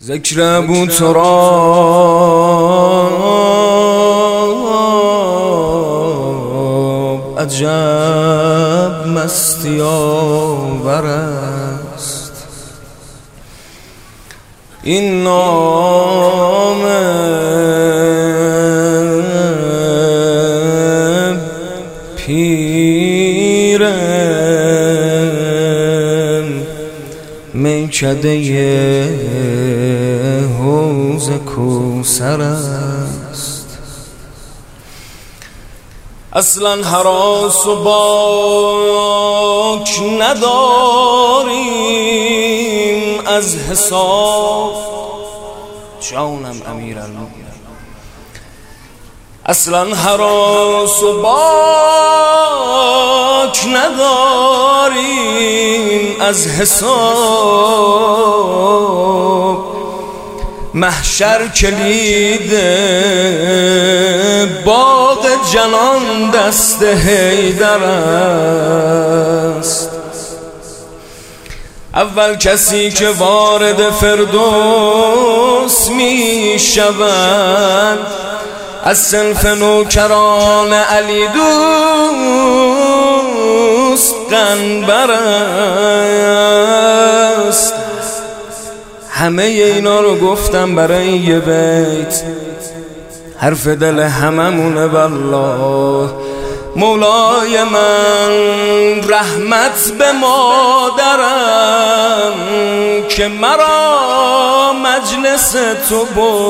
ذکر ابو تراب عجب مستی آور است. این نام پیر میکده حوض کوثر است. اصلا هراس و باک نداریم از حساب. جانم امیرالمومنین. اصلا هراس و باک نداریم از حساب. محشر کلید باغ جنان دست حیدر است. اول کسی که وارد فردوس می شود از صنف نوکران علی دوست قنبر است. همه اینا رو گفتم برای یه بیت، حرف دل هممونه والله. مولای من رحمت به مادرم که مرا مجلس تو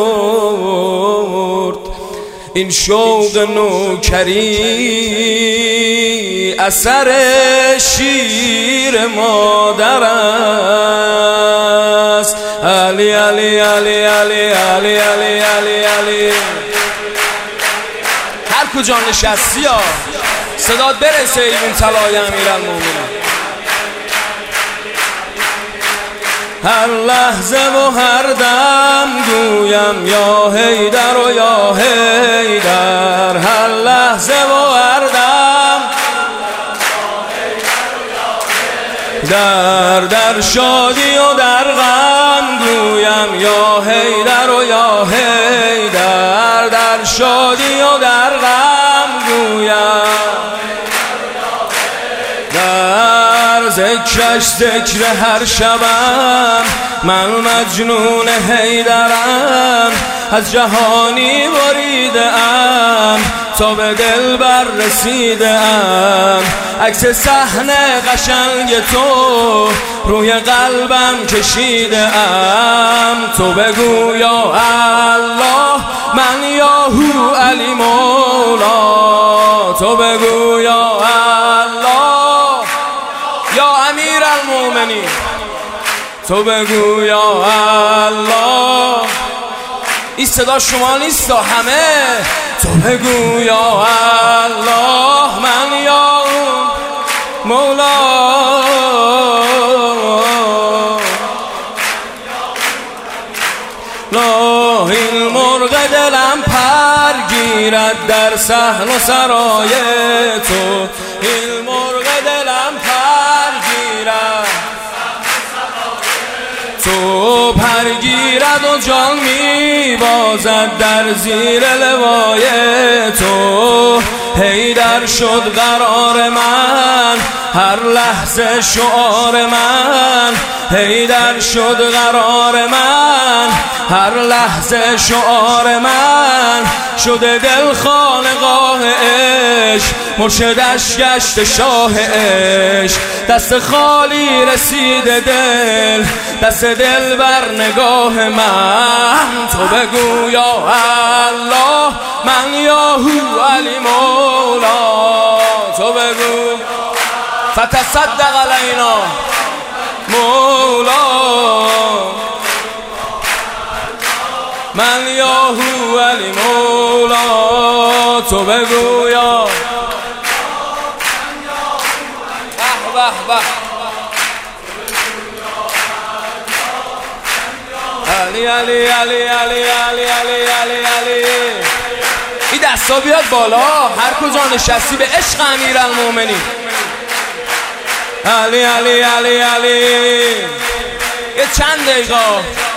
برد. این شوق نوکری اثر شیر مادر است. علی علی علی علی علی علی علی علی. هر کجا نشستی ها صدات برسه ایمون طلای امیرالمومنین. هر لحظه و هر دم گویم یا حیدر و یا حیدر. هر لحظه و هر دم در شادی و در غم گویم یا حیدر و یا حیدر. در شادی و در غم گویم در ذکرش ذکر هر شبم. من مجنون حیدرم از جهانی بریدم تا به دل بر رسیدم. عکس صحنه قشنگ تو روی قلبم کشیدم. تو بگو یا الله من یا هو علی مولا. تو بگو یا الله یا امیرالمومنین. تو بگو یا الله. این صدا شما نیست همه. تو بگو یا الله من یا مولا. لا این مرغ دلم پر گیرد در صحن و سرای تو. این مرغ دلم پر گیرد تو پرگیرد و جان می بازد در زیر لوای تو. حیدر شد قرار من هر لحظه شعار من. حیدر شد قرار من هر لحظه شعار من. شده دل خانقاه عشق مرشدش گشت شاه عشق. دست خالی رسیده دل دست دل بر نگاه من. تو بگو یا الله من یا هو علی مولا. تو بگو فتصدق علینا مولا. من یا هو علی مولا. تو بگو یا به به علی علی علی علی علی علی علی علی. این دستا بیاد بالا هر کجا نشستی به عشق امیرالمومنین. علی علی علی علی. یه چند دقیقه